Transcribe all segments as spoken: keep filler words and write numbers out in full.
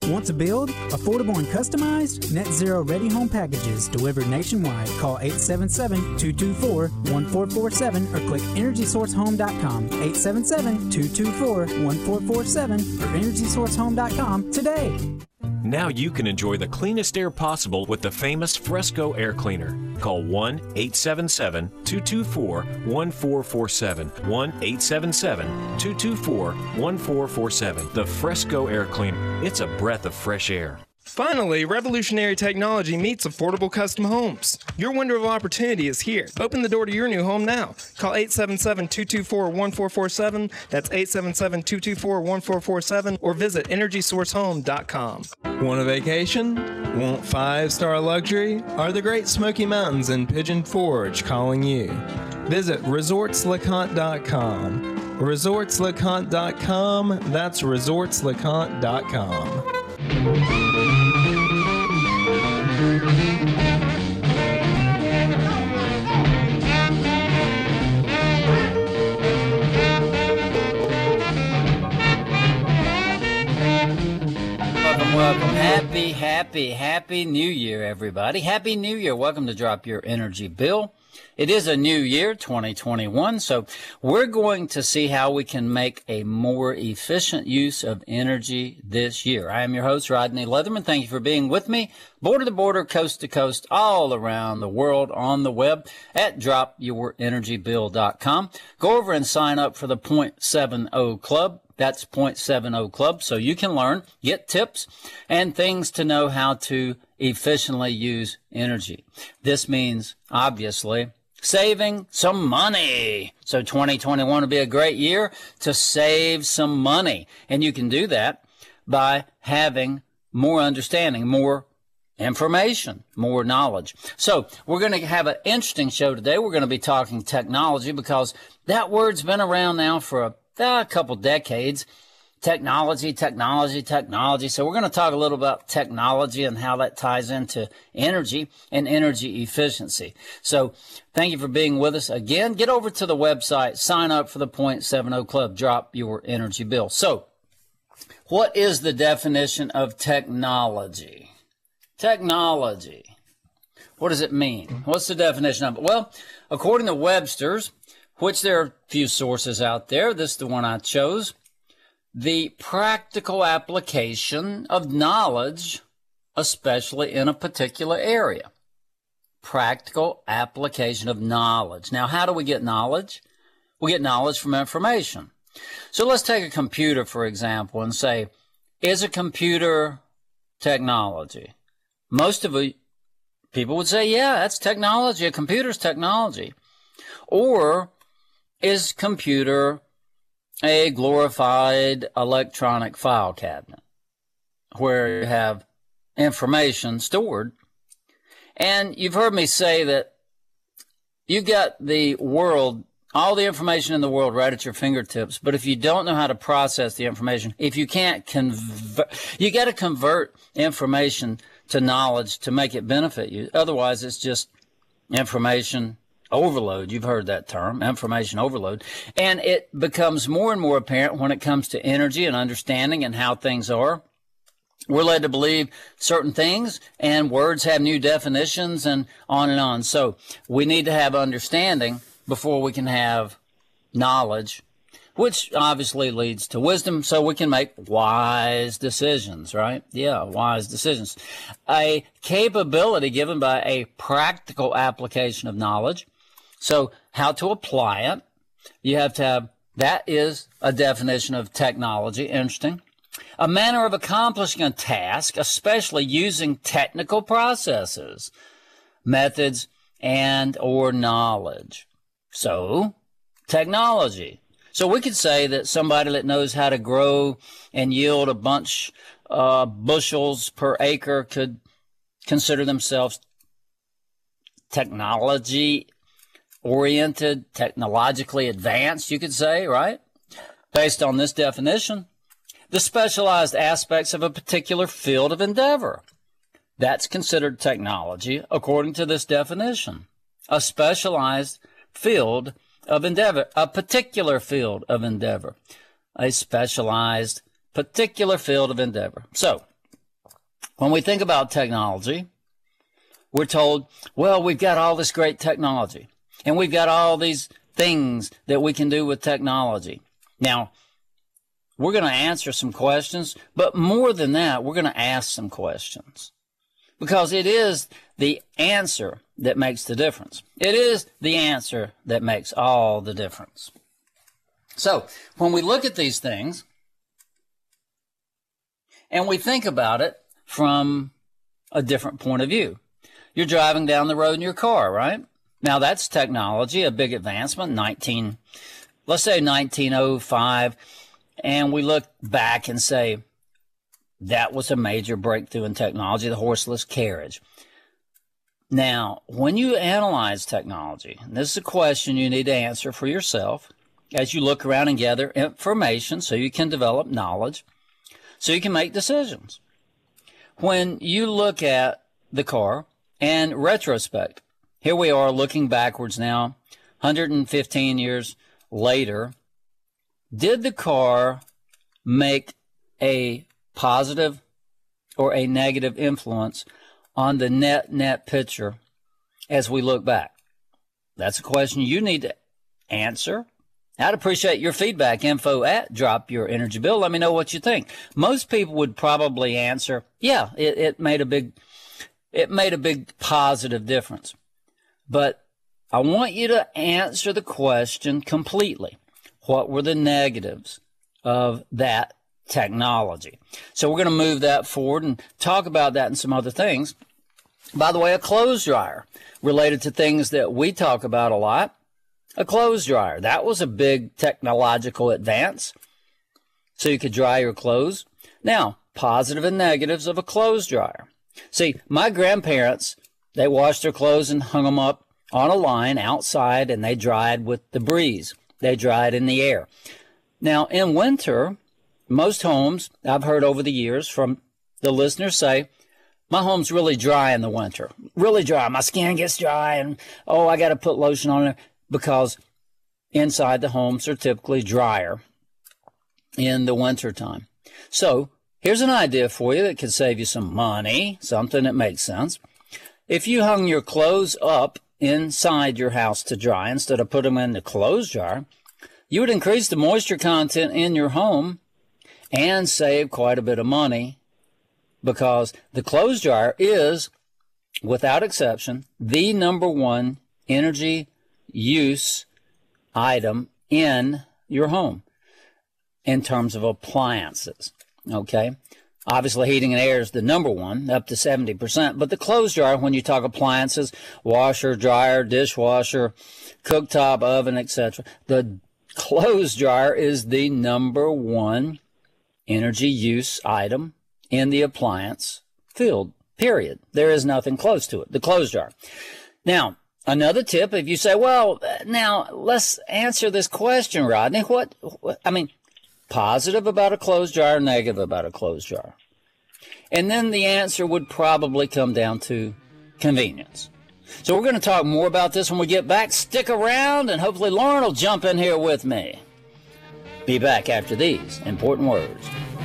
Want to build? Affordable and customized? Net Zero Ready Home Packages delivered nationwide. Call eight seven seven, two two four, one four four seven or click energy source home dot com. eight seven seven, two two four, one four four seven or energy source home dot com today. Now you can enjoy the cleanest air possible with the famous Fresco Air Cleaner. Call one eight seven seven, two two four, one four four seven. one eight seven seven, two two four, one four four seven. The Fresco Air Cleaner. It's a breath of fresh air. Finally, revolutionary technology meets affordable custom homes. Your window of opportunity is here. Open the door to your new home now. Call eight seven seven, two two four, one four four seven. That's eight seven seven, two two four, one four four seven or visit energy source home dot com. Want a vacation? Want five-star luxury? Are the Great Smoky Mountains in Pigeon Forge calling you? Visit resorts lecompte dot com. resorts lecompte dot com. That's resorts lecompte dot com. Welcome, welcome. Happy, happy, happy New Year, everybody. Happy New Year. Welcome to Drop Your Energy Bill. It is a new year, twenty twenty-one, so we're going to see how we can make a more efficient use of energy this year. I am your host, Rodney Leatherman. Thank you for being with me, border to border, coast to coast, all around the world on the web at drop your energy bill dot com. Go over and sign up for the point seven oh Club. That's point seven oh Club, so you can learn, get tips, and things to know how to efficiently use energy. This means, obviously, saving some money. So twenty twenty-one will be a great year to save some money. And you can do that by having more understanding, more information, more knowledge. So we're going to have an interesting show today. We're going to be talking technology because that word's been around now for a, a couple decades. Technology, technology, technology. So we're going to talk a little about technology and how that ties into energy and energy efficiency. So thank you for being with us again. Get over to the website, sign up for the point seven oh Club, drop your energy bill. So what is the definition of technology? Technology. What does it mean? What's the definition of it? Well, according to Webster's, which there are a few sources out there, this is the one I chose. The practical application of knowledge, especially in a particular area. Practical application of knowledge. Now, how do we get knowledge? We get knowledge from information. So let's take a computer, for example, and say, is a computer technology? Most of the people would say, yeah, that's technology. A computer's technology. Or is computer a glorified electronic file cabinet where you have information stored? And you've heard me say that you've got the world, all the information in the world right at your fingertips, but if you don't know how to process the information, if you can't convert, you got to convert information to knowledge to make it benefit you. Otherwise, it's just information overload. You've heard that term, information overload. And it becomes more and more apparent when it comes to energy and understanding and how things are. We're led to believe certain things, and words have new definitions and on and on. So we need to have understanding before we can have knowledge, which obviously leads to wisdom, so we can make wise decisions, right? Yeah, wise decisions. A capability given by a practical application of knowledge. So how to apply it, you have to have, that is a definition of technology. Interesting. A manner of accomplishing a task, especially using technical processes, methods, and or knowledge. So, technology. So we could say that somebody that knows how to grow and yield a bunch uh, bushels per acre could consider themselves technology oriented, technologically advanced, you could say, right? Based on this definition, the specialized aspects of a particular field of endeavor. That's considered technology according to this definition. A specialized field of endeavor, a particular field of endeavor, a specialized particular field of endeavor. So, when we think about technology, we're told, well, we've got all this great technology, and we've got all these things that we can do with technology. Now, we're going to answer some questions, but more than that, we're going to ask some questions, because it is the answer that makes the difference. It is the answer that makes all the difference. So, when we look at these things, and we think about it from a different point of view. You're driving down the road in your car, right? Now, that's technology, a big advancement, nineteen, let's say nineteen oh five, and we look back and say, that was a major breakthrough in technology, the horseless carriage. Now, when you analyze technology, and this is a question you need to answer for yourself as you look around and gather information so you can develop knowledge, so you can make decisions. When you look at the car and retrospect, here we are looking backwards now, one hundred fifteen years later, did the car make a positive or a negative influence on the net net picture as we look back? That's a question you need to answer. I'd appreciate your feedback. Info at Drop Your Energy Bill. Let me know what you think. Most people would probably answer, yeah, it, it made a big, it made a big positive difference. But I want you to answer the question completely. What were the negatives of that technology? So we're going to move that forward and talk about that and some other things. By the way, a clothes dryer, related to things that we talk about a lot. A clothes dryer, that was a big technological advance, so you could dry your clothes. Now, positive and negatives of a clothes dryer. See, my grandparents, they washed their clothes and hung them up on a line outside, and they dried with the breeze. They dried in the air. Now, in winter, most homes, I've heard over the years from the listeners say, my home's really dry in the winter. Really dry. My skin gets dry, and, oh, I got to put lotion on it. Because inside the homes are typically drier in the wintertime. So here's an idea for you that could save you some money, something that makes sense. If you hung your clothes up inside your house to dry instead of put them in the clothes dryer, you would increase the moisture content in your home and save quite a bit of money, because the clothes dryer is, without exception, the number one energy use item in your home in terms of appliances. Okay, obviously heating and air is the number one, up to seventy percent, but the clothes dryer, when you talk appliances, washer, dryer, dishwasher, cooktop, oven, et cetera, the clothes dryer is the number one energy use item in the appliance field, period. There is nothing close to it, the clothes dryer. Now, another tip, if you say, well, now let's answer this question, Rodney. What, what, I mean, positive about a clothes dryer, negative about a clothes dryer. And then the answer would probably come down to convenience. So we're going to talk more about this when we get back. Stick around, and hopefully Lauren will jump in here with me. Be back after these important words.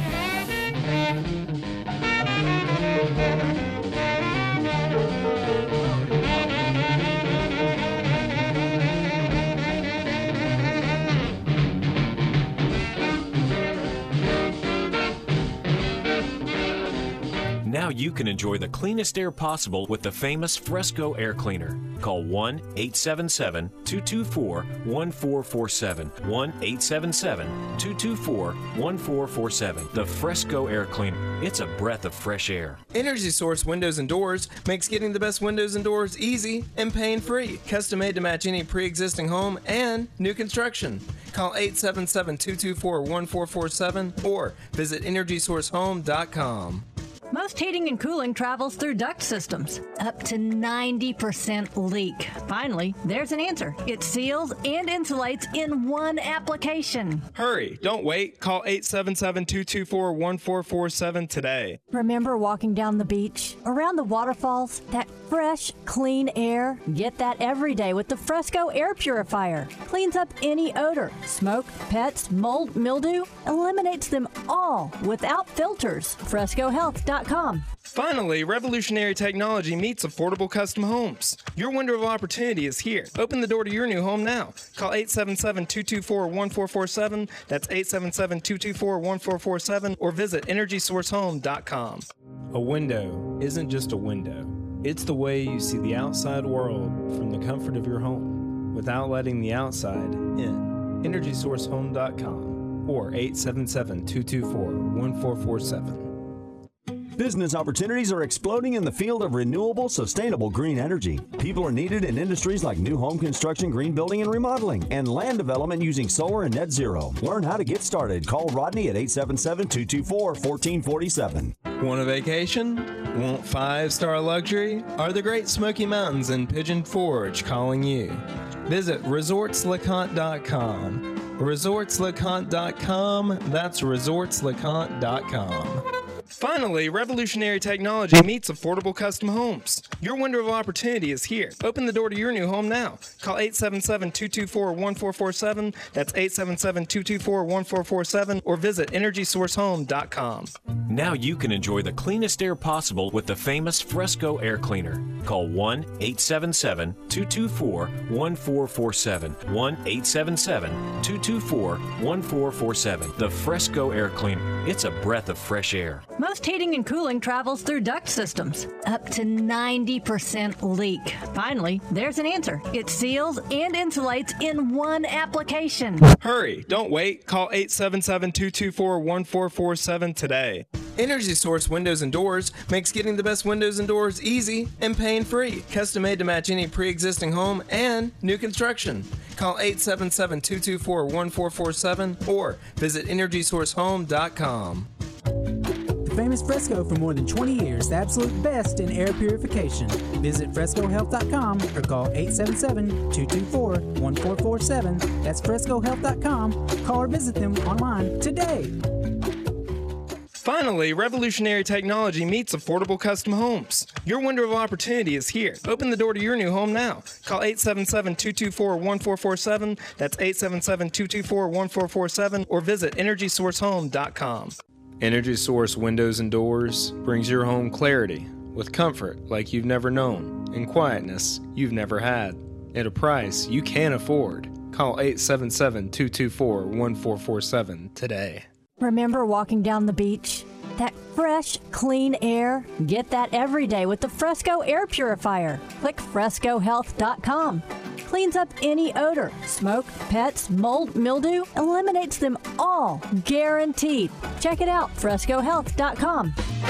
Now you can enjoy the cleanest air possible with the famous Fresco Air Cleaner. Call one eight seven seven, two two four, one four four seven. one eight seven seven, two two four, one four four seven. The Fresco Air Cleaner. It's a breath of fresh air. Energy Source Windows and Doors makes getting the best windows and doors easy and pain-free. Custom made to match any pre-existing home and new construction. Call eight seven seven, two two four, one four four seven or visit energy source home dot com. Most heating and cooling travels through duct systems. Up to ninety percent leak. Finally, there's an answer. It seals and insulates in one application. Hurry, don't wait. Call eight seven seven, two two four, one four four seven today. Remember walking down the beach, around the waterfalls, that fresh, clean air? Get that every day with the Fresco Air Purifier. Cleans up any odor, smoke, pets, mold, mildew, eliminates them all without filters. Fresco Health dot dot com. Finally, revolutionary technology meets affordable custom homes. Your window of opportunity is here. Open the door to your new home now. Call eight seven seven, two two four, one four four seven. That's eight seven seven, two two four, one four four seven or visit energy source home dot com. A window isn't just a window. It's the way you see the outside world from the comfort of your home without letting the outside in. energy source home dot com or eight seven seven, two two four, one four four seven. Business opportunities are exploding in the field of renewable, sustainable green energy. People are needed in industries like new home construction, green building and remodeling, and land development using solar and net zero. Learn how to get started. Call Rodney at eight seven seven, two two four, one four four seven. Want a vacation? Want five-star luxury? Are the Great Smoky Mountains in Pigeon Forge calling you? Visit resorts leconte dot com. resorts leconte dot com. That's resorts leconte dot com. Finally, revolutionary technology meets affordable custom homes. Your window of opportunity is here. Open the door to your new home now. Call eight seven seven, two two four, one four four seven. That's eight seven seven, two two four, one four four seven or visit energy source home dot com. Now you can enjoy the cleanest air possible with the famous Fresco Air Cleaner. Call one eight seven seven, two two four, one four four seven. one eight seven seven, two two four, one four four seven. The Fresco Air Cleaner. It's a breath of fresh air. Most heating and cooling travels through duct systems. Up to ninety percent leak. Finally, there's an answer. It seals and insulates in one application. Hurry, don't wait. Call eight seven seven, two two four, one four four seven today. Energy Source Windows and Doors makes getting the best windows and doors easy and pain-free. Custom made to match any pre-existing home and new construction. Call eight seven seven, two two four, one four four seven or visit energy source home dot com. Famous Fresco for more than twenty years, the absolute best in air purification. Visit fresco health dot com or call eight seven seven, two two four, one four four seven. That's fresco health dot com. Call or visit them online today. Finally, revolutionary technology meets affordable custom homes. Your window of opportunity is here. Open the door to your new home now. Call eight seven seven, two two four, one four four seven. That's eight seven seven, two two four, one four four seven or visit energy source home dot com. Energy Source Windows and Doors brings your home clarity with comfort like you've never known and quietness you've never had at a price you can afford. Call eight seven seven, two two four, one four four seven today. Remember walking down the beach? That fresh, clean air? Get that every day with the Fresco Air Purifier. Click fresco health dot com. Cleans up any odor, smoke, pets, mold, mildew, eliminates them all, guaranteed. Check it out, fresco health dot com.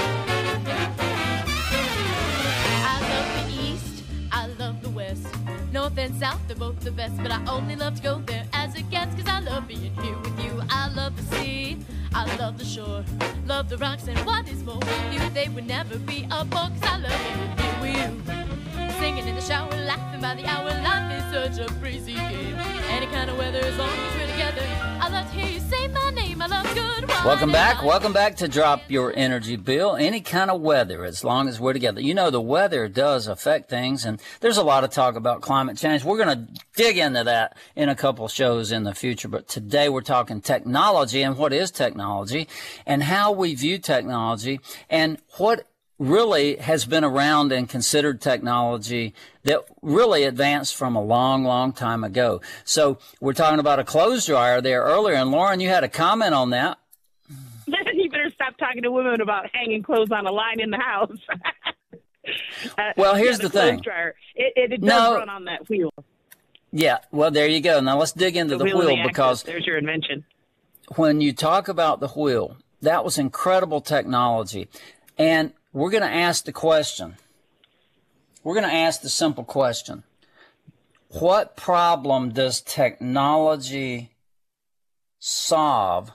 I love the East, I love the West. North and South, they're both the best, but I only love to go there as a guest, cause I love being here with you. I love the sea, I love the shore, love the rocks, and what is more with you, they would never be a bore, cause I love being here with you. Singing in the shower, laughing by the hour, life is such a breezy game. Any kind of weather, as long as we're together. I love to hear you say my name, I love good wine. Welcome back. Welcome back to Drop Your Energy Bill. Any kind of weather, as long as we're together. You know, the weather does affect things, and there's a lot of talk about climate change. We're going to dig into that in a couple shows in the future, but today we're talking technology and what is technology and how we view technology and what really has been around and considered technology that really advanced from a long, long time ago. So we're talking about a clothes dryer there earlier, and Lauren, you had a comment on that. You better stop talking to women about hanging clothes on a line in the house. uh, well, here's yeah, the, the thing. Dryer, it, it, it does no, run on that wheel. Yeah, well, there you go. Now let's dig into the, the wheel, wheel because there's your invention. When you talk about the wheel, that was incredible technology. And we're going to ask the question. We're going to ask the simple question. What problem does technology solve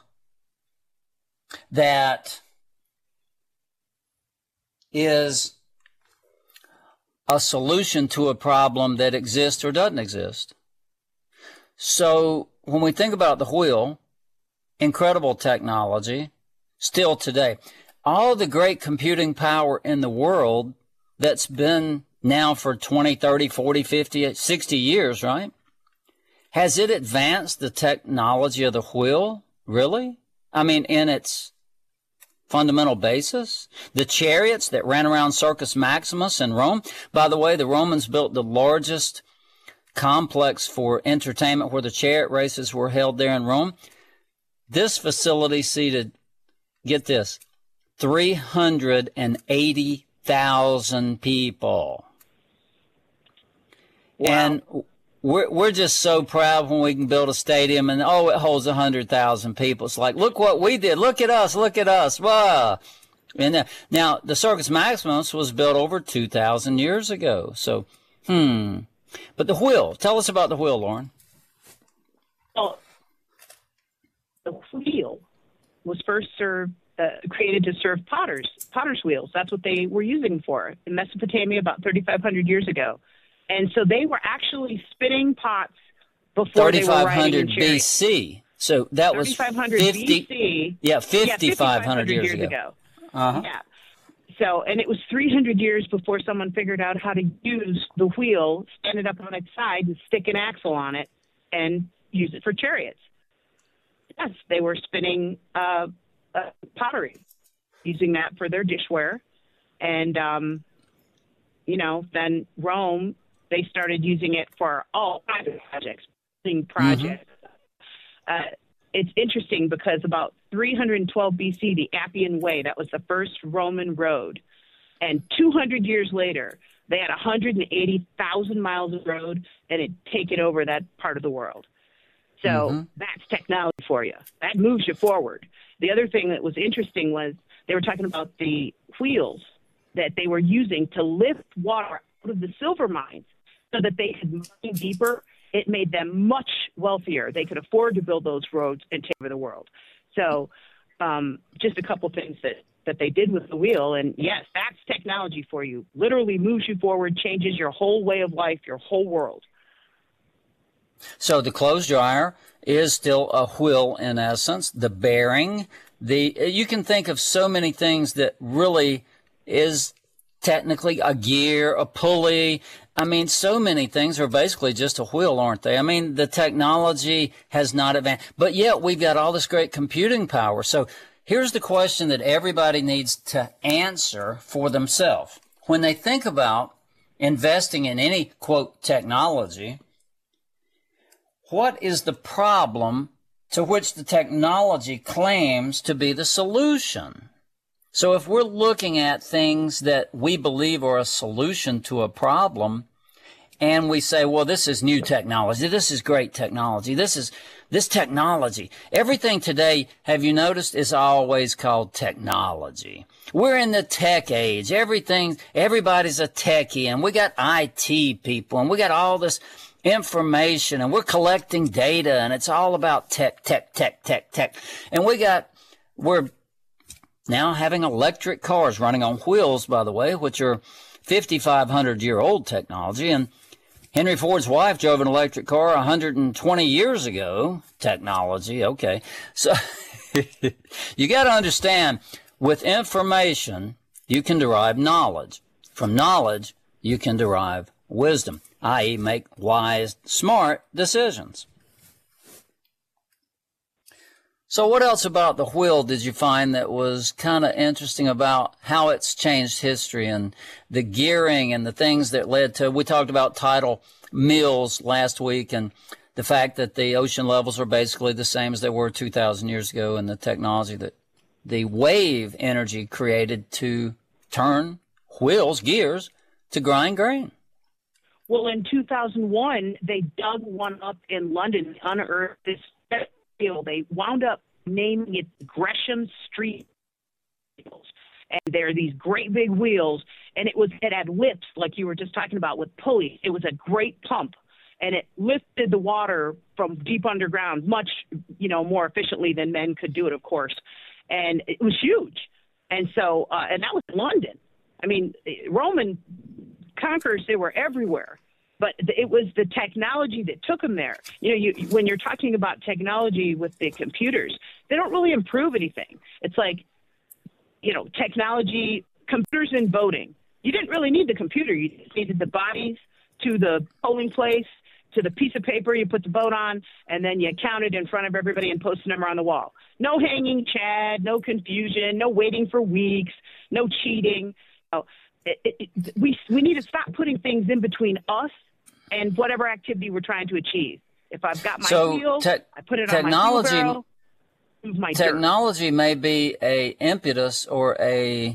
that is a solution to a problem that exists or doesn't exist? So when we think about the wheel, incredible technology, still today. All the great computing power in the world that's been now for twenty, thirty, forty, fifty, sixty years, right? Has it advanced the technology of the wheel? Really? I mean, in its fundamental basis. The chariots that ran around Circus Maximus in Rome. By the way, the Romans built the largest complex for entertainment where the chariot races were held there in Rome. This facility seated, get this, three hundred eighty thousand people. Wow. And we're, we're just so proud when we can build a stadium and, oh, it holds one hundred thousand people. It's like, look what we did. Look at us. Look at us. Wow. And uh, now, the Circus Maximus was built over two thousand years ago. So, hmm. But the wheel, tell us about the wheel, Lauren. Well, the wheel was first served, uh, created to serve potters, potter's wheels. That's what they were using for in Mesopotamia about thirty-five hundred years ago. And so they were actually spinning pots before they were riding in chariots. thirty-five hundred B C. So that was thirty-five hundred fifty, B C. Yeah, fifty-five hundred yeah, years, years ago. ago. Uh-huh. Yeah. So, and it was three hundred years before someone figured out how to use the wheel, stand it up on its side, and stick an axle on it, and use it for chariots. Yes, they were spinning uh, uh, pottery, using that for their dishware. And, um, you know, then Rome, they started using it for all kinds of projects, building projects. Mm-hmm. Uh, it's interesting because about three hundred twelve B C, the Appian Way, that was the first Roman road. And two hundred years later, they had one hundred eighty thousand miles of road, and it taken over that part of the world. So mm-hmm. that's technology for you. That moves you forward. The other thing that was interesting was they were talking about the wheels that they were using to lift water out of the silver mines so that they could mine deeper. It made them much wealthier. They could afford to build those roads and take over the world. So um, just a couple things that, that they did with the wheel. And, yes, that's technology for you. Literally moves you forward, changes your whole way of life, your whole world. So the clothes dryer is still a wheel in essence. The bearing, the you can think of so many things that really is technically a gear, a pulley. I mean, so many things are basically just a wheel, aren't they? I mean, the technology has not advanced, but yet we've got all this great computing power. So here's the question that everybody needs to answer for themselves. When they think about investing in any, quote, technology, what is the problem to which the technology claims to be the solution? So if we're looking at things that we believe are a solution to a problem, and we say, well, this is new technology, this is great technology, this is this technology. Everything today, have you noticed, is always called technology. We're in the tech age. Everything, everybody's a techie, and we got I T people, and we got all this information, and we're collecting data, and it's all about tech, tech, tech, tech, tech. And we got, we're now having electric cars running on wheels, by the way, which are fifty-five hundred year old technology. And Henry Ford's wife drove an electric car one hundred twenty years ago. Technology, okay. So you got to understand, with information, you can derive knowledge. From knowledge, you can derive wisdom, that is make wise, smart decisions. So what else about the wheel did you find that was kind of interesting about how it's changed history and the gearing and the things that led to, we talked about tidal mills last week and the fact that the ocean levels are basically the same as they were two thousand years ago, and the technology that the wave energy created to turn wheels, gears, to grind grain. Well, in two thousand one, they dug one up in London, unearthed this field. They wound up naming it Gresham Street wheels. And they're these great big wheels, and it was it had whips, like you were just talking about, with pulleys. It was a great pump, and it lifted the water from deep underground much, you know, more efficiently than men could do it, of course. And it was huge. And so, uh, and that was in London. I mean, Roman conquerors, they were everywhere. But it was the technology that took them there. You know, you, when you're talking about technology with the computers, they don't really improve anything. It's like, you know, technology, computers in voting. You didn't really need the computer. You just needed the bodies to the polling place to the piece of paper you put the boat on, and then you count it in front of everybody and post a number on the wall. No hanging chad, no confusion, no waiting for weeks, no cheating. Oh, it, it, it, we we need to stop putting things in between us and whatever activity we're trying to achieve. If I've got my so wheel, te- I put it technology, on my wheelbarrow, move my Technology dirt. may be a impetus or a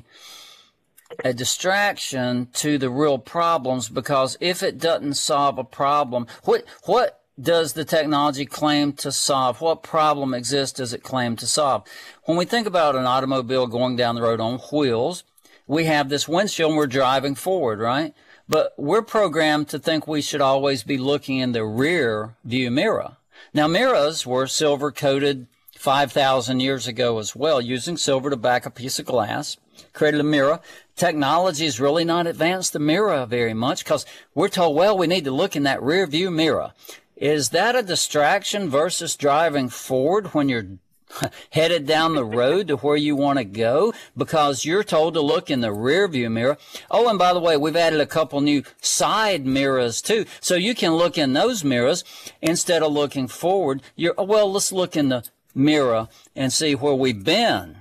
a distraction to the real problems, because if it doesn't solve a problem, what what does the technology claim to solve? What problem exists does it claim to solve? When we think about an automobile going down the road on wheels, we have this windshield and we're driving forward, right? But we're programmed to think we should always be looking in the rear view mirror. Now, mirrors were silver coated five thousand years ago as well, using silver to back a piece of glass, created a mirror. Technology has really not advanced the mirror very much, because we're told, well, we need to look in that rear view mirror. Is that a distraction versus driving forward when you're headed down the road to where you want to go, because you're told to look in the rear view mirror? Oh, and by the way, we've added a couple new side mirrors too, so you can look in those mirrors instead of looking forward. You're, well, let's look in the mirror and see where we've been.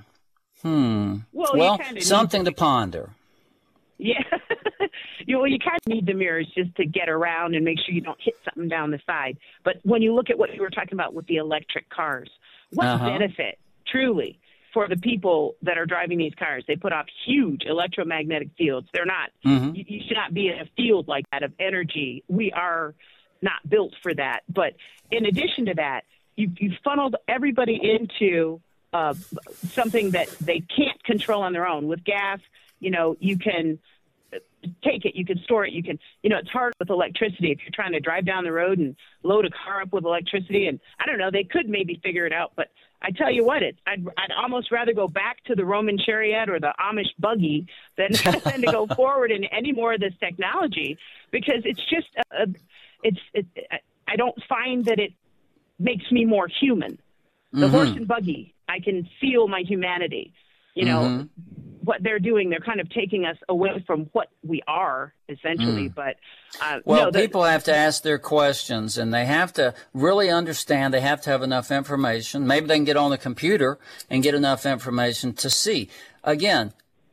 Hmm. Well, well you something to ponder. Yeah. you, well, you kind of need the mirrors just to get around and make sure you don't hit something down the side. But when you look at what you were talking about with the electric cars, what Uh-huh. benefit, truly, for the people that are driving these cars? They put off huge electromagnetic fields. They're not, Mhm. you, you should not be in a field like that of energy. We are not built for that. But in addition to that, you, you funneled everybody into uh, something that they can't control on their own. With gas, you know, you can take it, you can store it, you can, you know, it's hard with electricity if you're trying to drive down the road and load a car up with electricity. And I don't know, they could maybe figure it out, but I tell you what, it, I'd, I'd almost rather go back to the Roman chariot or the Amish buggy than, than to go forward in any more of this technology, because it's just, a, it's, it, I don't find that it makes me more human. The Mm-hmm. horse and buggy, I can feel my humanity. You know, Mhm. what they're doing, they're kind of taking us away from what we are, essentially. Mm. But, uh, Well, no, the, people have to ask their questions, and they have to really understand. They have to have enough information. Maybe they can get on the computer and get enough information to see. Again,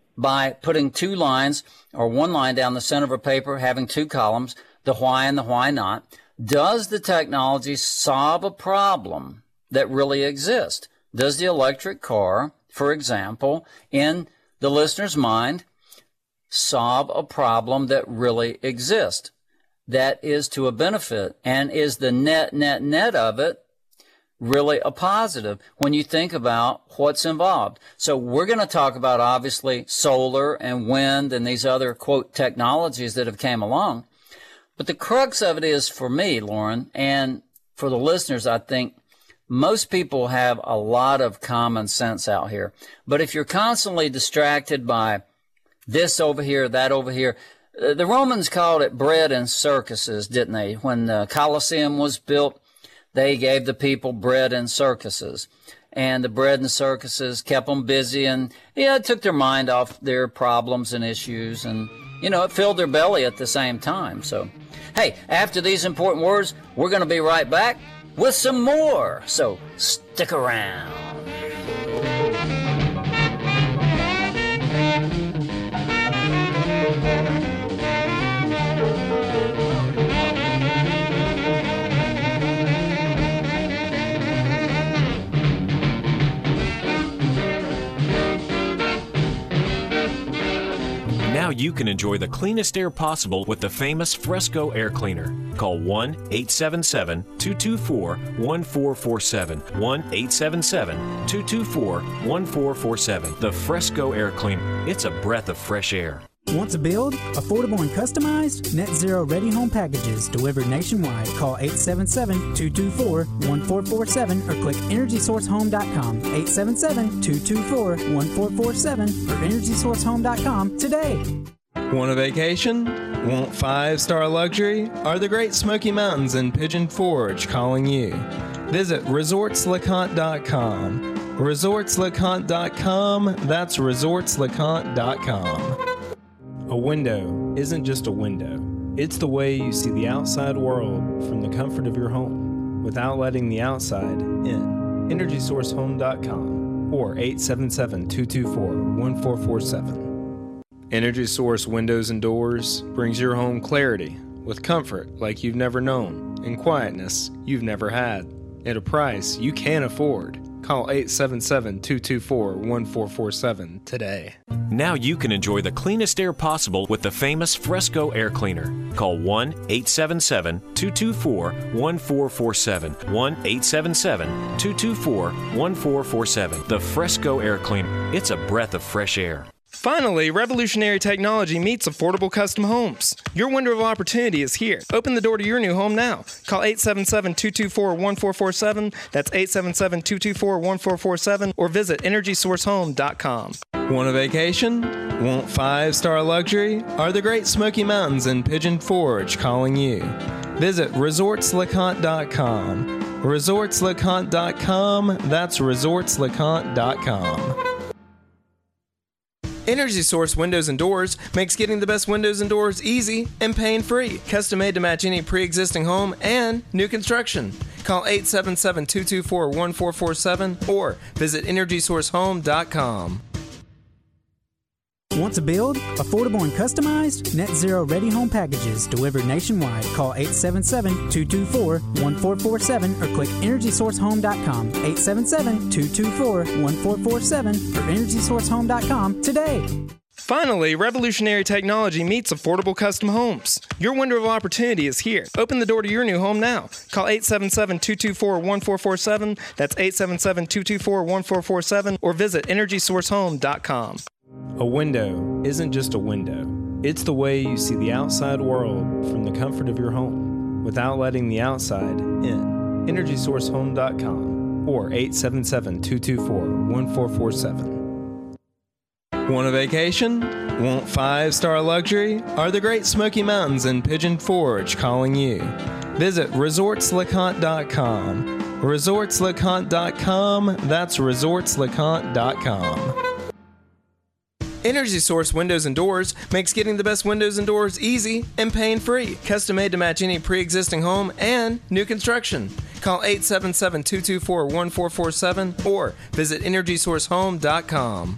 by putting two lines or one line down the center of a paper, having two columns, the why and the why not, does the technology solve a problem that really exists? Does the electric car, for example, in the listener's mind, solve a problem that really exists, that is to a benefit? And is the net, net, net of it really a positive when you think about what's involved? So we're going to talk about, obviously, solar and wind and these other, quote, technologies that have came along. But the crux of it is, for me, Lauren, and for the listeners, I think, most people have a lot of common sense out here. But if you're constantly distracted by this over here, that over here, uh, the Romans called it bread and circuses, didn't they? When the Colosseum was built, they gave the people bread and circuses. And the bread and circuses kept them busy, and, yeah, it took their mind off their problems and issues, and, you know, it filled their belly at the same time. So, hey, after these important words, we're going to be right back with some more, so stick around. Now you can enjoy the cleanest air possible with the famous Fresco Air Cleaner. Call one eight seven seven, two two four, one four four seven. one eight seven seven, two two four, one four four seven. The Fresco Air Cleaner. It's a breath of fresh air. Want to build? Affordable and customized? Net Zero Ready Home Packages delivered nationwide. Call eight seven seven, two two four, one four four seven or click energy source home dot com. eight seven seven, two two four, one four four seven or energy source home dot com today. Want a vacation? Want five-star luxury? Are the Great Smoky Mountains in Pigeon Forge calling you? Visit resorts leconte dot com. resorts leconte dot com. That's resorts leconte dot com. A window isn't just a window. It's the way you see the outside world from the comfort of your home without letting the outside in. energy source home dot com or eight seven seven, two two four, one four four seven. Energy Source Windows and Doors brings your home clarity with comfort like you've never known and quietness you've never had at a price you can afford. Call eight seven seven, two two four, one four four seven today. Now you can enjoy the cleanest air possible with the famous Fresco Air Cleaner. Call one eight seven seven, two two four, one four four seven. one eight seven seven, two two four, one four four seven. The Fresco Air Cleaner. It's a breath of fresh air. Finally, revolutionary technology meets affordable custom homes. Your window of opportunity is here. Open the door to your new home now. Call eight seven seven, two two four, one four four seven. That's eight seven seven, two two four, one four four seven or visit energy source home dot com. Want a vacation? Want five-star luxury? Are the Great Smoky Mountains in Pigeon Forge calling you? Visit resorts leconte dot com. resorts leconte dot com. That's resorts leconte dot com. Energy Source Windows and Doors makes getting the best windows and doors easy and pain-free. Custom made to match any pre-existing home and new construction. Call eight seven seven, two two four, one four four seven or visit energy source home dot com. Want to build? Affordable and customized? Net Zero Ready Home Packages delivered nationwide. Call eight seven seven, two two four, one four four seven or click energy source home dot com. eight seven seven, two two four, one four four seven or energy source home dot com today. Finally, revolutionary technology meets affordable custom homes. Your window of opportunity is here. Open the door to your new home now. Call eight seven seven, two two four, one four four seven. That's eight seven seven, two two four, one four four seven or visit energy source home dot com. A window isn't just a window. It's the way you see the outside world from the comfort of your home without letting the outside in. energy source home dot com or eight seven seven, two two four, one four four seven. Want a vacation? Want five-star luxury? Are the Great Smoky Mountains in Pigeon Forge calling you? Visit resorts leconte dot com. resorts leconte dot com. That's resorts leconte dot com. Energy Source Windows and Doors makes getting the best windows and doors easy and pain-free. Custom made to match any pre-existing home and new construction. Call eight seven seven, two two four, one four four seven or visit energy source home dot com.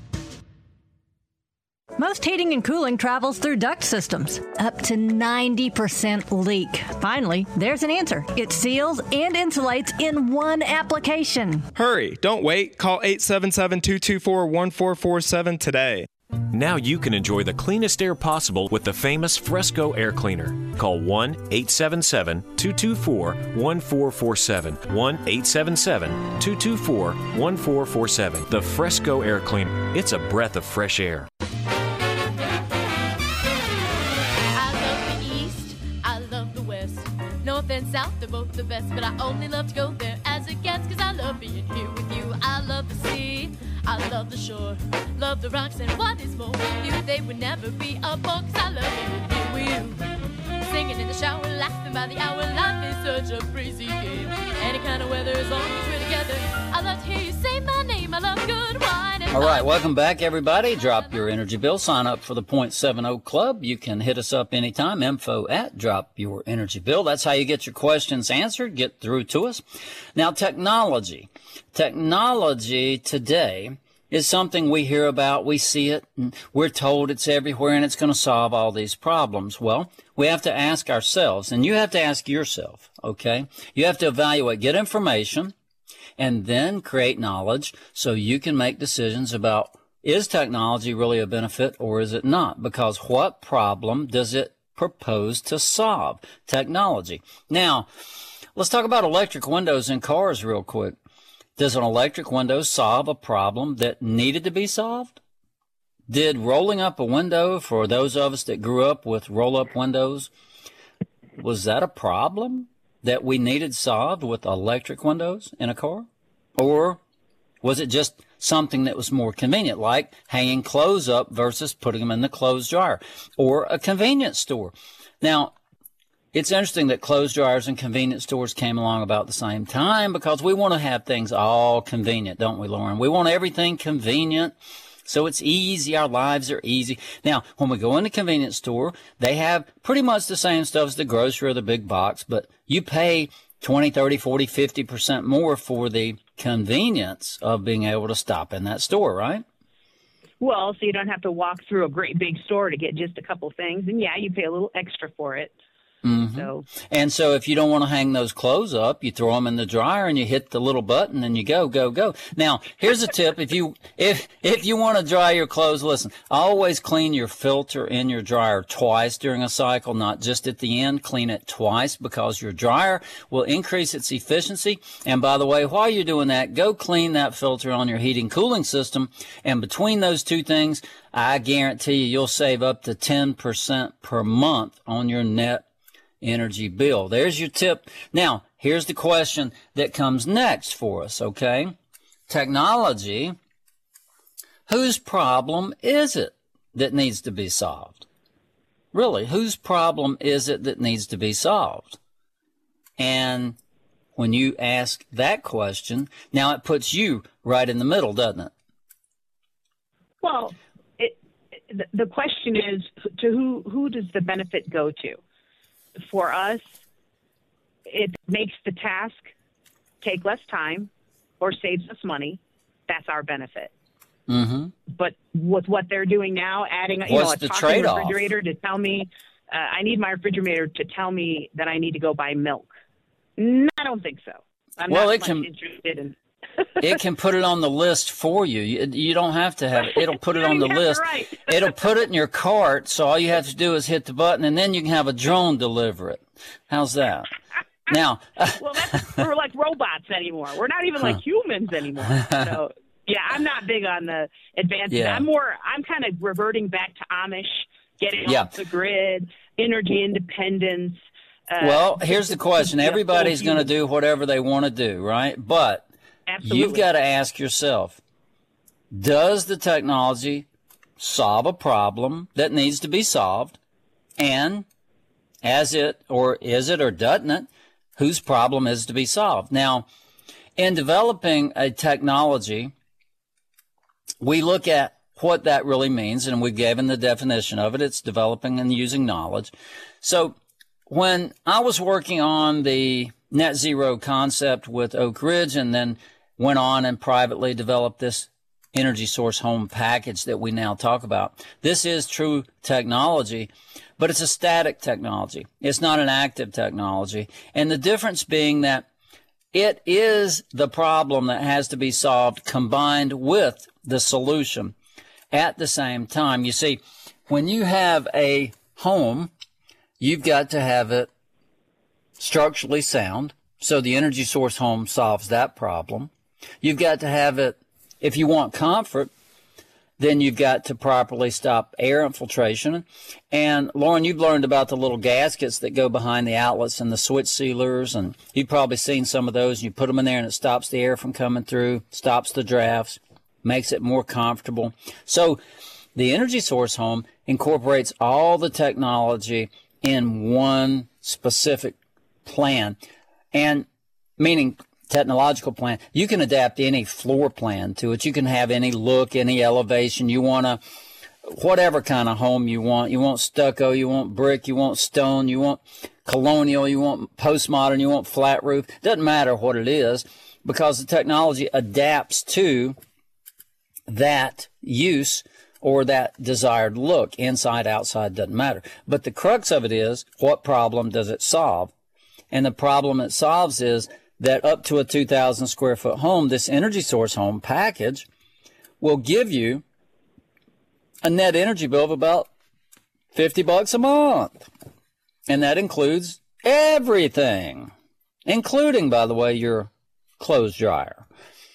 Most heating and cooling travels through duct systems. Up to ninety percent leak. Finally, there's an answer. It seals and insulates in one application. Hurry, don't wait. Call eight seven seven, two two four, one four four seven today. Now you can enjoy the cleanest air possible with the famous Fresco Air Cleaner. Call one eight seven seven, two two four, one four four seven. one eight seven seven, two two four, one four four seven. The Fresco Air Cleaner. It's a breath of fresh air. I love the East, I love the West. North and South, they're both the best, but I only love to go there as a guest, cause I love being here with you. I love the sea, I love the shore, love the rocks, and what is more with you, they would never be a bore, cause I love being here with you. Singing in the shower, laughing by the hour, life is such a breezy game. Any kind of weather, as long as we're together. I love to hear you say my name, I love good wine and All right, welcome back, everybody. Drop your energy bill. Sign up for the point seven oh Club. You can hit us up anytime. Info at Drop Your Energy Bill. That's how you get your questions answered, get through to us. Now, technology. Technology today is something we hear about, we see it, and we're told it's everywhere and it's going to solve all these problems. Well, we have to ask ourselves, and you have to ask yourself, okay? You have to evaluate, get information, and then create knowledge so you can make decisions about, is technology really a benefit or is it not? Because what problem does it propose to solve? Technology. Now, let's talk about electric windows in cars real quick. Does an electric window solve a problem that needed to be solved? Did rolling up a window, for those of us that grew up with roll-up windows, was that a problem that we needed solved with electric windows in a car? Or was it just something that was more convenient, like hanging clothes up versus putting them in the clothes dryer, or a convenience store? Now, it's interesting that clothes dryers and convenience stores came along about the same time because we want to have things all convenient, don't we, Lauren? We want everything convenient. So it's easy. Our lives are easy. Now, when we go in the convenience store, they have pretty much the same stuff as the grocery or the big box, but you pay twenty, thirty, forty, fifty percent more for the convenience of being able to stop in that store, right? Well, so you don't have to walk through a great big store to get just a couple things. And, yeah, you pay a little extra for it. Mm-hmm. So. And so if you don't want to hang those clothes up, you throw them in the dryer and you hit the little button and you go, go, go. Now, here's a tip. If you if if you want to dry your clothes, listen, always clean your filter in your dryer twice during a cycle, not just at the end. Clean it twice because your dryer will increase its efficiency. And by the way, while you're doing that, go clean that filter on your heating cooling system. And between those two things, I guarantee you, you'll save up to ten percent per month on your net energy bill. There's your tip. Now, here's the question that comes next for us, okay? Technology, whose problem is it that needs to be solved? Really, whose problem is it that needs to be solved? And when you ask that question, now it puts you right in the middle, doesn't it? Well, it, the, the question is, to who, who does the benefit go to? For us, it makes the task take less time or saves us money. That's our benefit. Mm-hmm. But with what they're doing now, adding you What's know, a the talking trade-off? refrigerator to tell me, uh, I need my refrigerator to tell me that I need to go buy milk. No, I don't think so. I'm well, not it much can, interested in it can put it on the list for you. you. You don't have to have it. It'll put it on the list. Right. It'll put it in your cart, so all you have to do is hit the button, and then you can have a drone deliver it. How's that? Now, well, that's, we're like robots anymore. We're not even like humans anymore. So, yeah, I'm not big on the advancement. Yeah. I'm more, I'm kind of reverting back to Amish, getting Yeah. off the grid, energy independence. Uh, well, here's the question. yeah, Everybody's full going to human. do whatever they want to do, right? But Absolutely. you've got to ask yourself, does the technology solve a problem that needs to be solved? And as it, or is it or doesn't it, whose problem is to be solved? Now, in developing a technology, we look at what that really means, and we've given the definition of it. It's developing and using knowledge. So when I was working on the net zero concept with Oak Ridge and then went on and privately developed this energy source home package that we now talk about, this is true technology, but it's a static technology. It's not an active technology. And the difference being that it is the problem that has to be solved combined with the solution at the same time. You see, when you have a home, you've got to have it structurally sound. So the energy source home solves that problem. You've got to have it, if you want comfort, then you've got to properly stop air infiltration. And Lauren, you've learned about the little gaskets that go behind the outlets and the switch sealers, and you've probably seen some of those. And you put them in there and it stops the air from coming through, stops the drafts, makes it more comfortable. So the energy source home incorporates all the technology in one specific plan, and meaning technological plan. You can adapt any floor plan to it. You can have any look, any elevation. You want to, whatever kind of home you want. You want stucco, you want brick, you want stone, you want colonial, you want postmodern, you want flat roof. Doesn't matter what it is, because the technology adapts to that use or that desired look. Inside, outside, doesn't matter. But the crux of it is, what problem does it solve? And the problem it solves is that up to a two thousand square foot home, this energy source home package will give you a net energy bill of about fifty bucks a month. And that includes everything, including, by the way, your clothes dryer.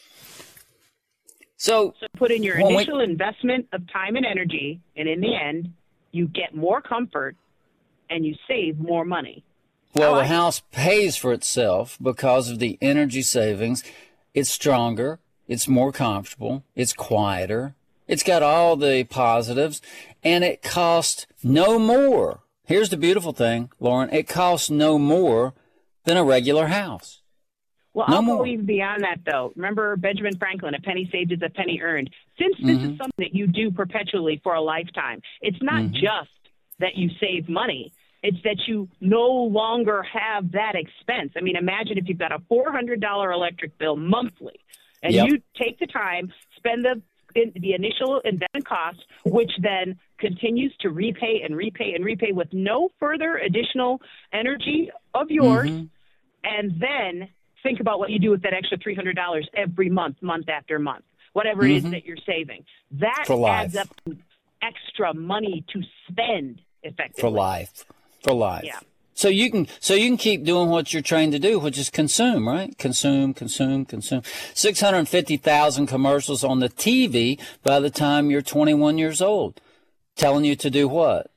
So, so put in your when initial we, investment of time and energy, and in the end, you get more comfort and you save more money. Well, How the I- house pays for itself because of the energy savings. It's stronger. It's more comfortable. It's quieter. It's got all the positives, and it costs no more. Here's the beautiful thing, Lauren. It costs no more than a regular house. Well, No I'll more. go even beyond that, though. Remember Benjamin Franklin, a penny saved is a penny earned. Since this Mm-hmm. is something that you do perpetually for a lifetime, it's not Mm-hmm. just that you save money. It's that you no longer have that expense. I mean, imagine if you've got a four hundred dollars electric bill monthly, and Yep. you take the time, spend the in, the initial investment cost, which then continues to repay and repay and repay with no further additional energy of yours, Mm-hmm. and then think about what you do with that extra three hundred dollars every month, month after month, whatever it is that you're saving. That For life. adds up to extra money to spend effectively. For life. For life. Yeah. So you can so you can keep doing what you're trained to do, which is consume, right? Consume, consume, consume. six hundred fifty thousand commercials on the T V by the time you're twenty-one years old, telling you to do what?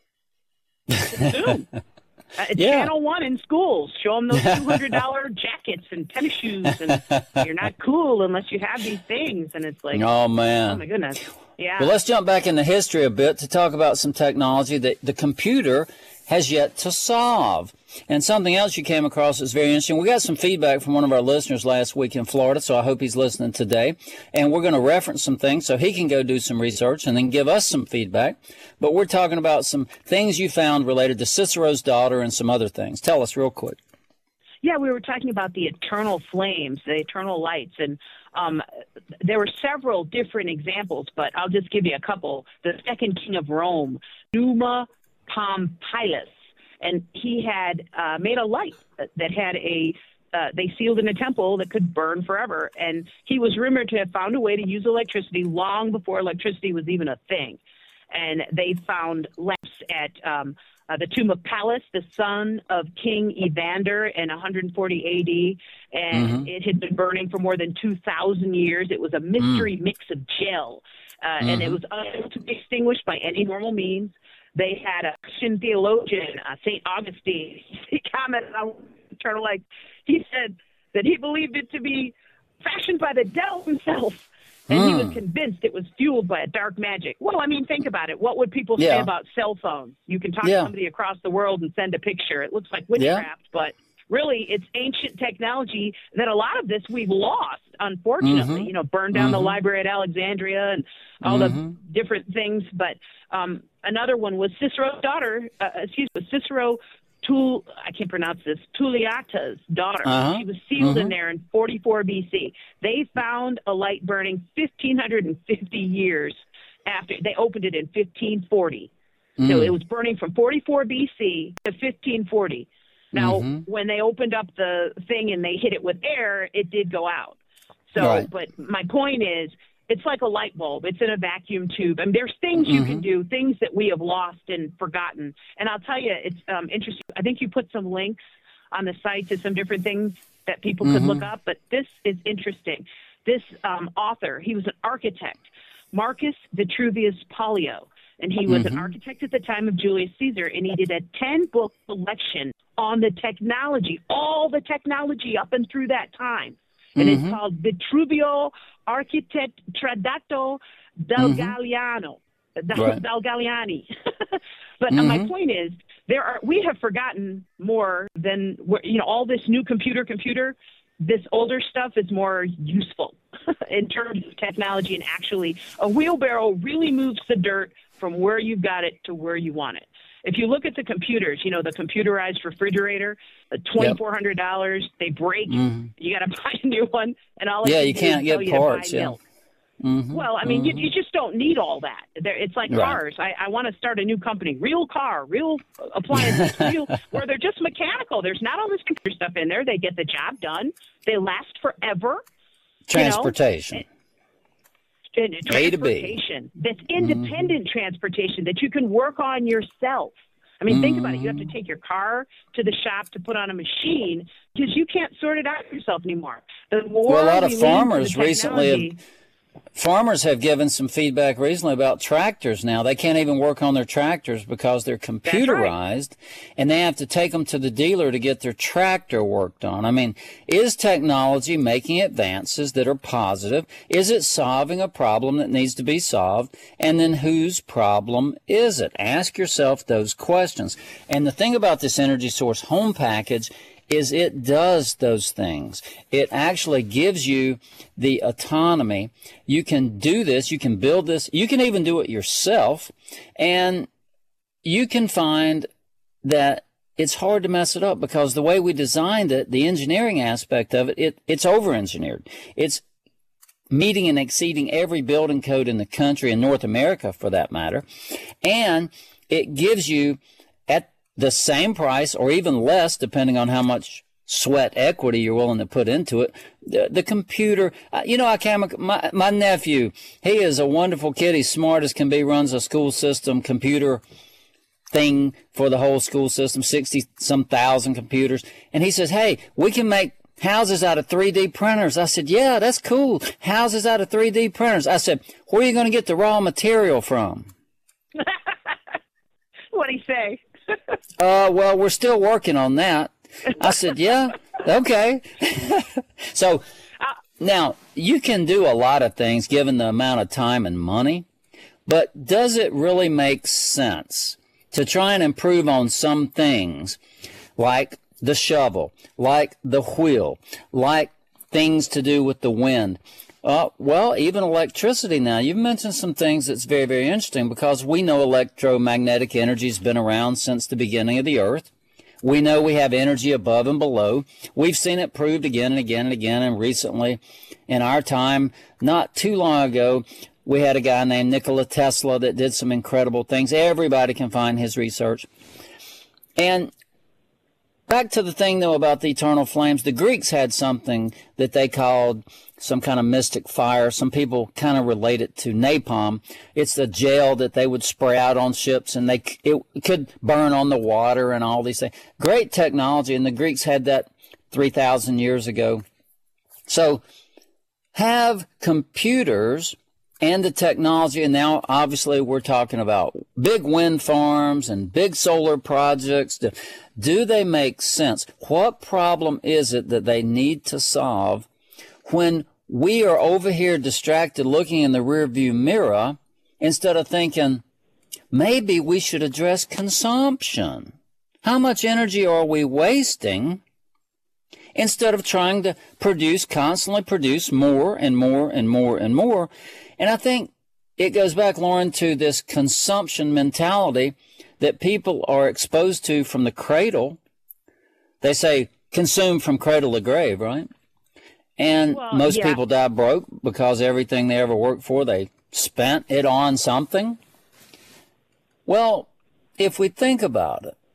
Consume. Uh, Yeah. Channel One in schools, show them those two hundred dollars jackets and tennis shoes, and you're not cool unless you have these things. And it's like, Oh man. oh my goodness, yeah. Well, let's jump back into history a bit to talk about some technology that the computer has yet to solve. And something else you came across is very interesting. We got some feedback from one of our listeners last week in Florida, so I hope he's listening today. And we're going to reference some things so he can go do some research and then give us some feedback. But we're talking about some things you found related to Cicero's daughter and some other things. Tell us real quick. Yeah, we were talking about the eternal flames, the eternal lights, and um, there were several different examples, but I'll just give you a couple. The second king of Rome, Numa Pompilius, and he had uh, made a light that had a, uh, they sealed in a temple that could burn forever, and he was rumored to have found a way to use electricity long before electricity was even a thing. And they found lamps at um, uh, the tomb of Pallas, the son of King Evander, in one forty A D, and Mm-hmm. it had been burning for more than two thousand years. It was a mystery mix of gel, uh, and it was unable to be extinguished by any normal means. They had a Christian theologian, uh, Saint Augustine. He commented on eternal light. He said that he believed it to be fashioned by the devil himself, and he was convinced it was fueled by a dark magic. Well, I mean, think about it. What would people say Yeah. about cell phones? You can talk Yeah. to somebody across the world and send a picture. It looks like witchcraft, but really it's ancient technology that a lot of this we've lost, unfortunately. You know, burned down the library at Alexandria and all the different things. But um, another one was Cicero's daughter, uh, excuse me, Cicero Tul, I can't pronounce this, Tulliata's daughter. Uh-huh. She was sealed in there in forty-four B C. They found a light burning fifteen fifty years after. They opened it in fifteen forty. So it was burning from forty-four B C to fifteen forty. Now, when they opened up the thing and they hit it with air, it did go out. So, Right. but my point is, it's like a light bulb. It's in a vacuum tube. I mean, there's things you can do, things that we have lost and forgotten. And I'll tell you, it's um, interesting. I think you put some links on the site to some different things that people could look up. But this is interesting. This um, author, he was an architect, Marcus Vitruvius Pollio. And he was an architect at the time of Julius Caesar, and he did a ten-book collection on the technology, all the technology up and through that time. And it's called Vitruvio Architect Tradato del Galliano, del, Right. del Galliani. But uh, my point is, there are we have forgotten more than we're- you know all this new computer, computer. This older stuff is more useful in terms of technology, and actually, a wheelbarrow really moves the dirt from where you've got it to where you want it. If you look at the computers, you know, the computerized refrigerator, uh, twenty-four hundred dollars, they break, you got to buy a new one, and all it Yeah, can you do can't is tell get you to buy parts, yeah. milk. Well, I mean, you, you just don't need all that. There, it's like Right. cars. I, I want to start a new company, real car, real appliances, real, where they're just mechanical. There's not all this computer stuff in there. They get the job done. They last forever. Transportation. And A to B. transportation that's independent transportation that you can work on yourself. I mean, think about it. You have to take your car to the shop to put on a machine because you can't sort it out yourself anymore. The more Well, a lot of we lean into farmers the recently have- technology- Farmers have given some feedback recently about tractors now. They can't even work on their tractors because they're computerized, and they have to take them to the dealer to get their tractor worked on. I mean, is technology making advances that are positive? Is it solving a problem that needs to be solved? And then whose problem is it? Ask yourself those questions. And the thing about this Energy Source home package, is it does those things. It actually gives you the autonomy. You can do this. You can build this. You can even do it yourself. And you can find that it's hard to mess it up because the way we designed it, the engineering aspect of it, it it's over-engineered. It's meeting and exceeding every building code in the country, in North America for that matter. And it gives you at the same price or even less, depending on how much sweat equity you're willing to put into it. The, the computer, uh, you know, I can't, my, my nephew, he is a wonderful kid. He's smart as can be, runs a school system computer thing for the whole school system, sixty some thousand computers. And he says, hey, we can make houses out of three D printers. I said, yeah, that's cool. Houses out of three D printers. I said, where are you going to get the raw material from? What'd he say? uh, well, we're still working on that. I said, yeah, okay. So now you can do a lot of things given the amount of time and money, but does it really make sense to try and improve on some things like the shovel, like the wheel, like things to do with the wind? Uh, well, even electricity now. You've mentioned some things that's very, very interesting because we know electromagnetic energy has been around since the beginning of the earth. We know we have energy above and below. We've seen it proved again and again and again. And recently, in our time, not too long ago, we had a guy named Nikola Tesla that did some incredible things. Everybody can find his research. And back to the thing, though, about the eternal flames. The Greeks had something that they called some kind of mystic fire. Some people kind of relate it to napalm. It's the gel that they would spray out on ships, and they it could burn on the water and all these things. Great technology, and the Greeks had that three thousand years ago. So have computers and the technology, and now obviously we're talking about big wind farms and big solar projects. Do they make sense? What problem is it that they need to solve when we are over here distracted looking in the rearview mirror instead of thinking, maybe we should address consumption? How much energy are we wasting instead of trying to produce, constantly produce more and more and more and more? And I think it goes back, Lauren, to this consumption mentality that people are exposed to from the cradle. They say consume from cradle to grave, right? And well, most yeah. people die broke because everything they ever worked for, they spent it on something. Well, if we think about it,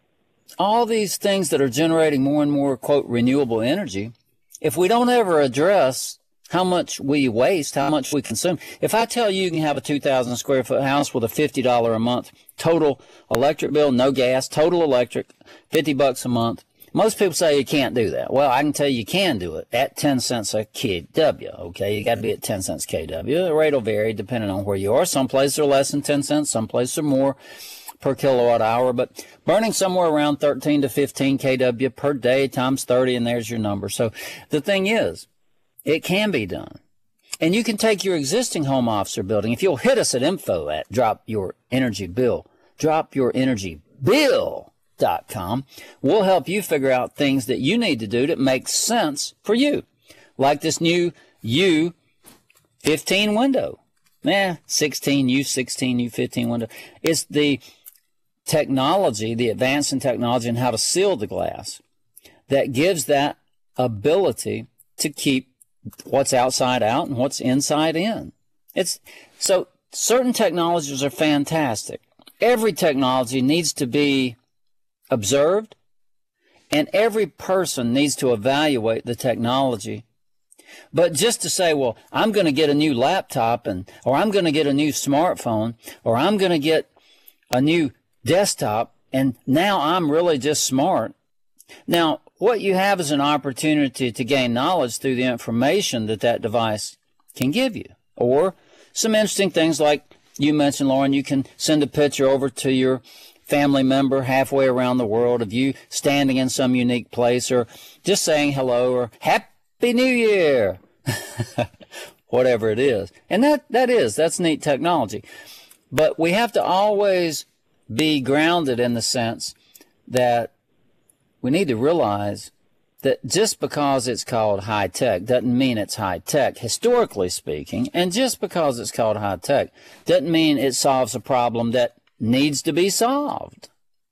all these things that are generating more and more, quote, renewable energy, if we don't ever address how much we waste, how much we consume. If I tell you you can have a two thousand square foot house with a fifty dollars a month total electric bill, no gas, total electric, fifty bucks a month, most people say you can't do that. Well, I can tell you you can do it at ten cents a K W, okay? You got to be at ten cents K W. The rate will vary depending on where you are. Some places are less than ten cents, some places are more per kilowatt hour, but burning somewhere around thirteen to fifteen K W per day times thirty, and there's your number. So the thing is, it can be done. And you can take your existing home office or building. If you'll hit us at info at drop your energy bill, drop your energy bill dot com, we'll help you figure out things that you need to do that make sense for you. Like this new U fifteen window. Nah, sixteen, U sixteen, U fifteen window. It's the technology, the advance in technology and how to seal the glass that gives that ability to keep what's outside out and what's inside in. It's so certain technologies are fantastic. Every technology needs to be observed, and every person needs to evaluate the technology. But just to say, well, I'm going to get a new laptop, and or I'm going to get a new smartphone, or I'm going to get a new desktop, and now I'm really just smart. Now, what you have is an opportunity to gain knowledge through the information that that device can give you. Or some interesting things like you mentioned, Lauren, you can send a picture over to your family member halfway around the world of you standing in some unique place, or just saying hello or Happy New Year, whatever it is. And that, that is, that's neat technology. But we have to always be grounded in the sense that we need to realize that just because it's called high tech doesn't mean it's high tech, historically speaking. And just because it's called high tech doesn't mean it solves a problem that needs to be solved.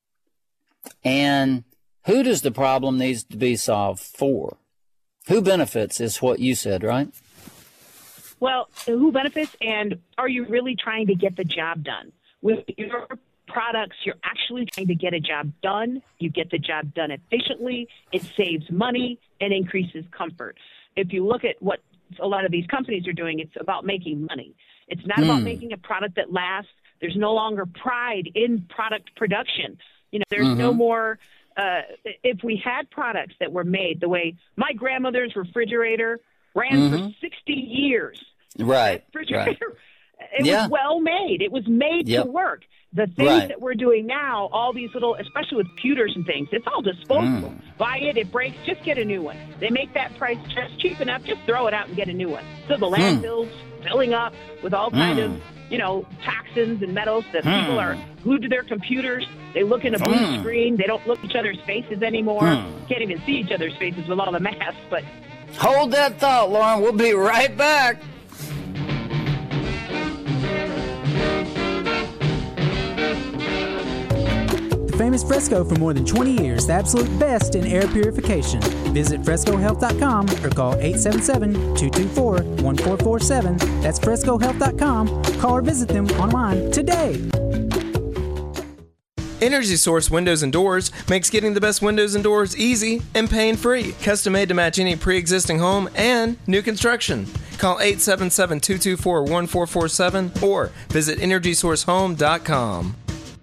And who does the problem needs to be solved for? Who benefits is what you said, right? Well, who benefits, and are you really trying to get the job done? With your products, you're actually trying to get a job done. You get the job done efficiently. It saves money and increases comfort. If you look at what a lot of these companies are doing, it's about making money. It's not mm. about making a product that lasts. There's no longer pride in product production. You know, there's mm-hmm. no more, uh, if we had products that were made the way my grandmother's refrigerator ran mm-hmm. for sixty years. Right. Refrigerator, right. It yeah. was well made. It was made yep. to work. The things right. that we're doing now, all these little, especially with computers and things, it's all disposable. Mm. Buy it, it breaks, just get a new one. They make that price just cheap enough, just throw it out and get a new one. So the landfills mm. filling up with all kind mm. of, you know, toxins and metals that mm. people are glued to their computers. They look in a blue mm. screen. They don't look at each other's faces anymore. Mm. Can't even see each other's faces with all the masks. But hold that thought, Lauren. We'll be right back. Famous Fresco for more than twenty years, the absolute best in air purification. Visit fresco health dot com or call eight seven seven, two two four, one four four seven. That's fresco health dot com. Call or visit them online today. Energy Source Windows and Doors makes getting the best windows and doors easy and pain-free. Custom made to match any pre-existing home and new construction. Call eight seven seven, two two four, one four four seven or visit energy source home dot com.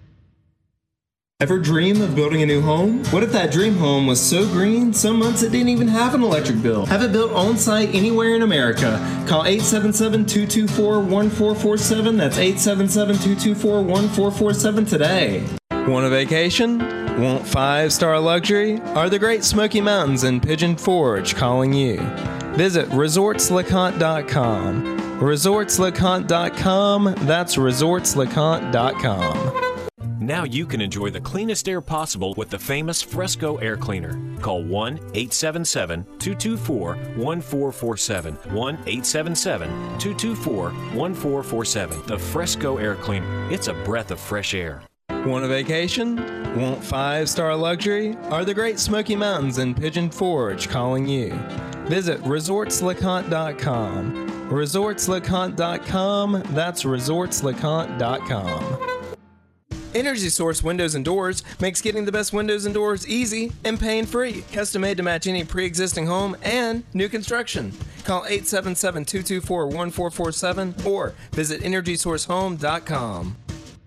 Ever dream of building a new home? What if that dream home was so green, some months it didn't even have an electric bill? Have it built on-site anywhere in America. Call eight seven seven, two two four, one four four seven. That's eight seven seven, two two four, one four four seven today. Want a vacation? Want five-star luxury? Are the Great Smoky Mountains in Pigeon Forge calling you? Visit resorts leconte dot com. resorts leconte dot com. That's resorts leconte dot com. Now you can enjoy the cleanest air possible with the famous Fresco Air Cleaner. Call one eight seven seven, two two four, one four four seven. one eight seven seven, two two four, one four four seven. The Fresco Air Cleaner. It's a breath of fresh air. Want a vacation? Want five-star luxury? Are the Great Smoky Mountains in Pigeon Forge calling you? Visit resorts leconte dot com. resorts leconte dot com. That's resorts leconte dot com. Energy Source Windows and Doors makes getting the best windows and doors easy and pain-free. Custom made to match any pre-existing home and new construction. Call eight seven seven, two two four, one four four seven or visit energy source home dot com.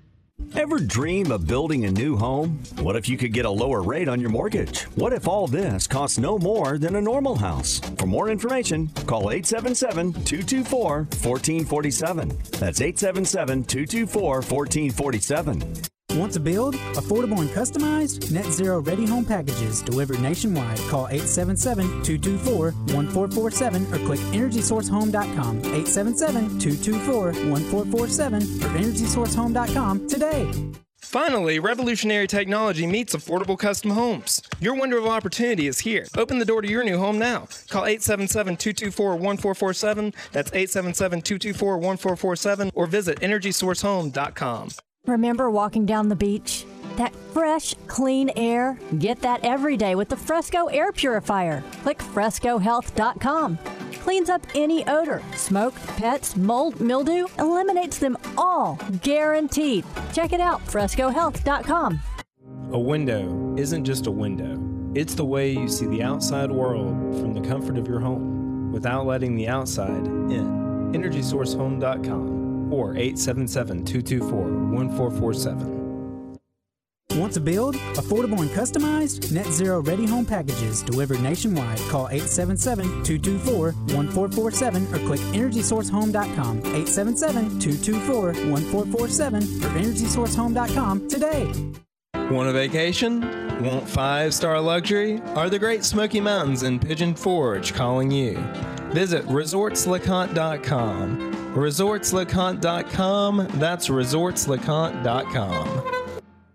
Ever dream of building a new home? What if you could get a lower rate on your mortgage? What if all this costs no more than a normal house? For more information, call eight seven seven, two two four, one four four seven. That's eight seven seven, two two four, one four four seven. Want to build? Affordable and customized? Net Zero Ready Home Packages delivered nationwide. Call eight seven seven, two two four, one four four seven or click energy source home dot com. eight seven seven, two two four, one four four seven or energy source home dot com today. Finally, revolutionary technology meets affordable custom homes. Your window of opportunity is here. Open the door to your new home now. Call eight seven seven, two two four, one four four seven. That's eight seven seven, two two four, one four four seven or visit energy source home dot com. Remember walking down the beach? That fresh, clean air? Get that every day with the Fresco Air Purifier. Click fresco health dot com. Cleans up any odor, smoke, pets, mold, mildew, eliminates them all, guaranteed. Check it out, fresco health dot com. A window isn't just a window. It's the way you see the outside world from the comfort of your home without letting the outside in. energy source home dot com. or eight seven seven, two two four, one four four seven. Want to build? Affordable and customized? Net Zero Ready Home Packages delivered nationwide. Call eight seven seven, two two four, one four four seven or click energy source home dot com. eight seven seven, two two four, one four four seven or energy source home dot com today. Want a vacation? Want five-star luxury? Are the Great Smoky Mountains in Pigeon Forge calling you? Visit resorts leconte dot com. resorts leconte dot com. That's resorts leconte dot com.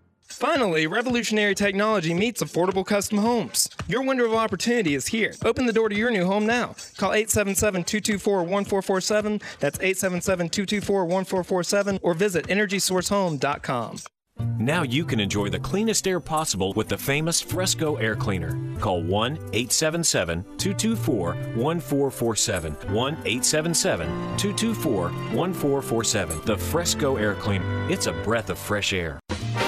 Finally, revolutionary technology meets affordable custom homes. Your window of opportunity is here. Open the door to your new home now. Call eight seven seven, two two four, one four four seven. That's eight seven seven, two two four, one four four seven or visit energy source home dot com. Now you can enjoy the cleanest air possible with the famous Fresco Air Cleaner. Call one eight seven seven, two two four, one four four seven. one eight seven seven, two two four, one four four seven. The Fresco Air Cleaner. It's a breath of fresh air.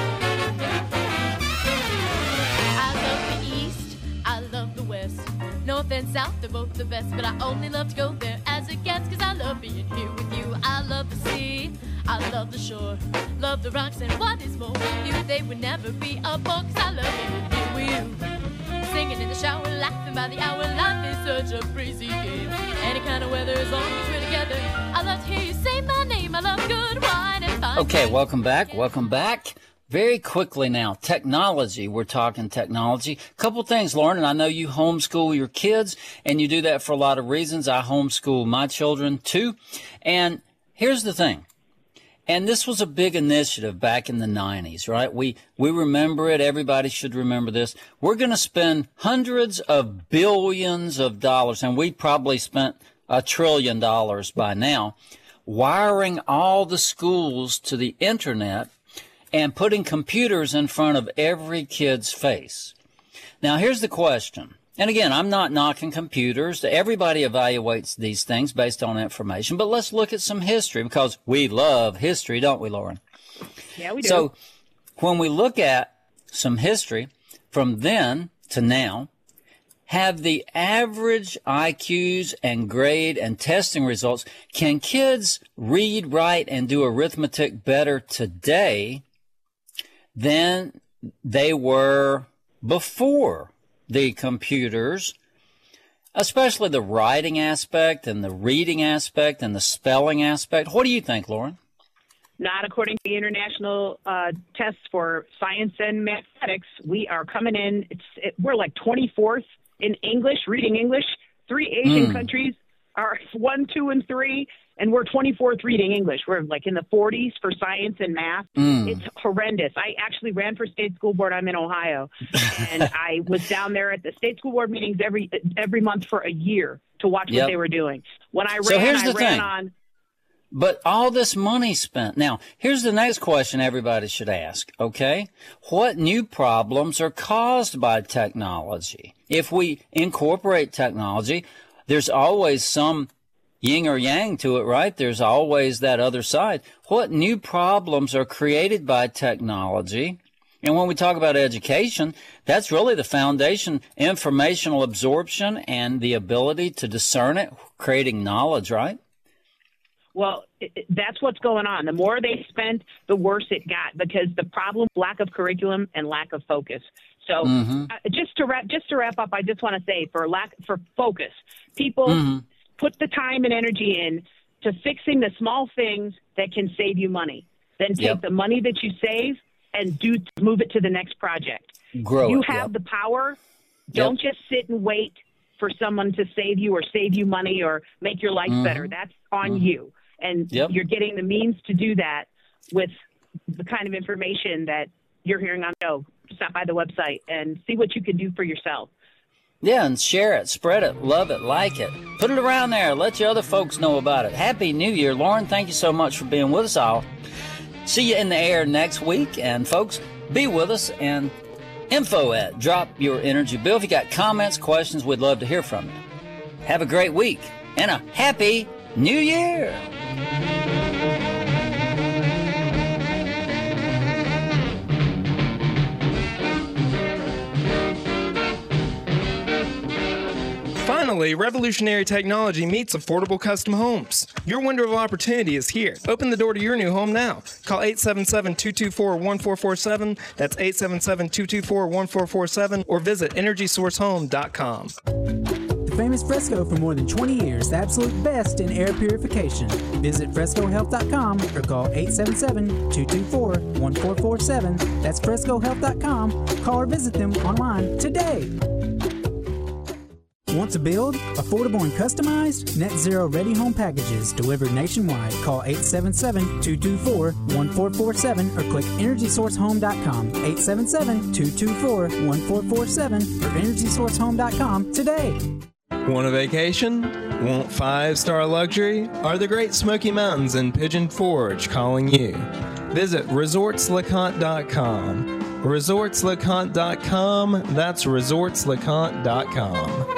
North and south, they're both the best, but I only love to go there as it gets, cause I love being here with you. I love the sea, I love the shore, love the rocks, and what is more with you, they would never be a bore, cause I love being here with you. Singing in the shower, laughing by the hour, life is such a breezy game. Any kind of weather, as long as we're together, I love to hear you say my name, I love good wine and fine. Okay, welcome back, welcome back. Very quickly now, technology. We're talking technology. Couple things, Lauren, and I know you homeschool your kids, and you do that for a lot of reasons. I homeschool my children, too. And here's the thing. And this was a big initiative back in the nineties, right? We we remember it. Everybody should remember this. We're going to spend hundreds of billions of dollars, and we probably spent a trillion dollars by now, wiring all the schools to the internet and putting computers in front of every kid's face. Now, here's the question. And again, I'm not knocking computers. Everybody evaluates these things based on information. But let's look at some history, because we love history, don't we, Lauren? Yeah, we do. So when we look at some history from then to now, have the average I Qs and grade and testing results, can kids read, write, and do arithmetic better today than they were before the computers, especially the writing aspect and the reading aspect and the spelling aspect? What do you think, Lauren? Not according to the international uh, tests for science and mathematics. We are coming in, it's, it, we're like twenty-fourth in English, reading English. Three Asian mm. countries are one, two, and three. And we're twenty-fourth reading English. We're like in the forties for science and math. Mm. It's horrendous. I actually ran for state school board. I'm in Ohio. And I was down there at the state school board meetings every every month for a year to watch yep. what they were doing. When I ran, so here's I the ran thing. on. But all this money spent. Now, here's the next question everybody should ask, okay? What new problems are caused by technology? If we incorporate technology, there's always some yin or yang to it, right? There's always that other side. What new problems are created by technology? And when we talk about education, that's really the foundation, informational absorption and the ability to discern it, creating knowledge, right? Well, it, it, that's what's going on. The more they spent, the worse it got, because the problem, lack of curriculum and lack of focus. So mm-hmm. uh, just to wrap, just to wrap up, I just want to say for lack, for focus, people mm-hmm. put the time and energy in to fixing the small things that can save you money. Then take yep. the money that you save and do move it to the next project. Grow you it, have yep. the power. Don't yep. just sit and wait for someone to save you or save you money or make your life mm-hmm. better. That's on mm-hmm. you. And yep. you're getting the means to do that with the kind of information that you're hearing on the show. Stop by the website and see what you can do for yourself. Yeah, and share it, spread it, love it, like it. Put it around there. Let your other folks know about it. Happy New Year. Lauren, thank you so much for being with us all. See you in the air next week. And, folks, be with us. And info at Drop Your Energy Bill. If you got comments, questions, we'd love to hear from you. Have a great week and a Happy New Year. Finally, revolutionary technology meets affordable custom homes. Your window of opportunity is here. Open the door to your new home now. Call eight seven seven, two two four, one four four seven. That's eight seven seven, two two four, one four four seven or visit energy source home dot com. The famous Fresco for more than twenty years, the absolute best in air purification. Visit fresco health dot com or call eight seven seven, two two four, one four four seven. That's fresco health dot com. Call or visit them online today. Want to build? Affordable and customized? Net Zero Ready Home Packages delivered nationwide. Call eight seven seven, two two four, one four four seven or click energy source home dot com. eight seven seven, two two four, one four four seven or energy source home dot com today. Want a vacation? Want five-star luxury? Are the Great Smoky Mountains and Pigeon Forge calling you? Visit resorts lecompte dot com. resorts lecompte dot com. That's resorts lecompte dot com.